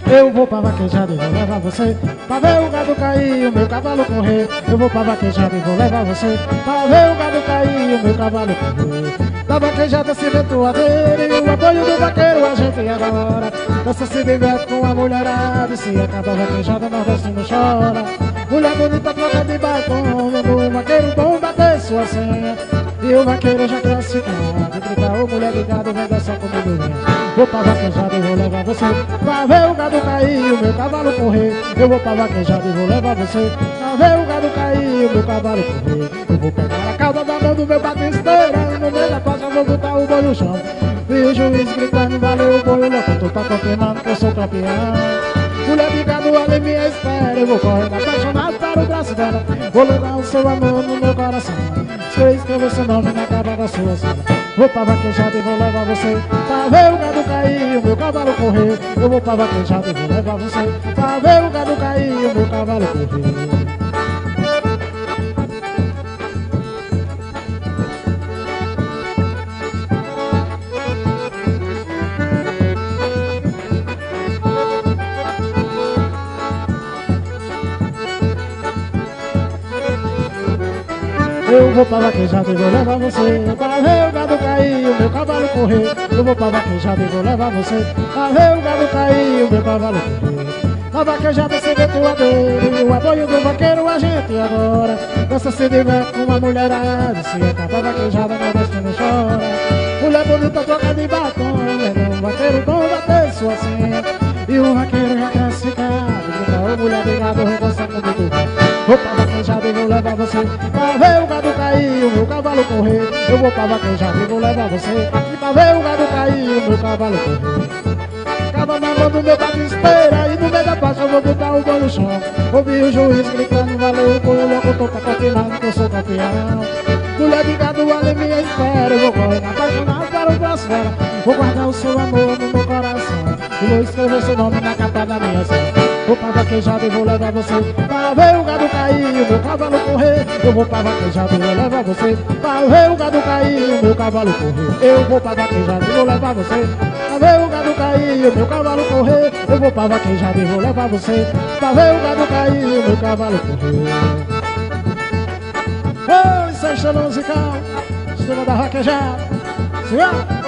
Eu vou pra vaquejada e vou levar você pra ver o gado cair e o meu cavalo correr. Eu vou pra vaquejada e vou levar você pra ver o gado cair e o meu cavalo correr. Da vaquejada se vê toadeira e o apoio do vaqueiro a gente adora. Dança se diverte com a mulherada e se acaba a vaquejada nordestino chora. Mulher bonita troca de batom, vendo o vaqueiro bom bater sua senha. E o vaqueiro já classificado, grita, ô mulher de gado, vem dançar comigo, vem. Vou pra vaquejada e vou levar você pra ver o gado cair e o meu cavalo correr. Eu vou pra vaquejada e vou levar você pra ver o gado cair e o meu cavalo correr. Eu vou pegar a cauda da mão do meu batisteira e no meio da faixa vou botar o boi no chão. E o juiz gritando, valeu o boi, o louco, tu tá confirmando que eu sou campeão. Mulher de gado, ali me espera, eu vou correndo apaixonado para o braço dela. Vou levar o seu amor no meu coração, se eu escrever seu nome na capa da sua cela. Vou pra vaquejada e vou levar você pra ver o gado cair e o meu cavalo correr. Eu vou pra vaquejada e vou levar você pra ver o gado cair e o meu cavalo correr. Eu vou pra vaquejada e vou levar você pra ver o gado cair e o meu cavalo correr. Eu vou pra vaquejada e vou levar você pra ver o gado cair e o meu cavalo correr. Na vaquejada se vê toadeira e o apoio do vaqueiro a gente adora. Dança se diverte com uma mulherada e se acaba a vaquejada nordestino chora. Mulher bonita troca de batom, vendo um vaqueiro bom bater sua senha. E o vaqueiro já classificado, grita, ô mulher de gado, vem dançar comigo. Vou pra vaquejada e vou levar você pra ver o gado cair e o meu cavalo correr. Eu vou pra vaquejada e vou levar você pra ver o gado cair e o meu cavalo correr. Cada na mão do meu batisteira e no meio da faixa eu vou botar o boi no chão. Ouvi o juiz gritando, valeu o boi, o locutor tá confirmando que eu sou campeão. Mulher de gado, ali me espera, eu vou correr apaixonado para o braço dela. Vou guardar o seu amor no meu coração e vou escrever seu nome na capa da minha cela. Vou pra vaquejada e vou levar você pra ver o gado cair e o meu cavalo correr. Eu vou pra vaquejada e vou levar você pra ver o gado cair e o meu cavalo correr. Eu vou pra vaquejada e vou levar você pra ver o gado cair e o meu cavalo correr. Eu vou pra vaquejada e vou levar você pra ver o gado cair e o meu cavalo correr. Oi, sexta musical, estrela da vaquejada, senhor.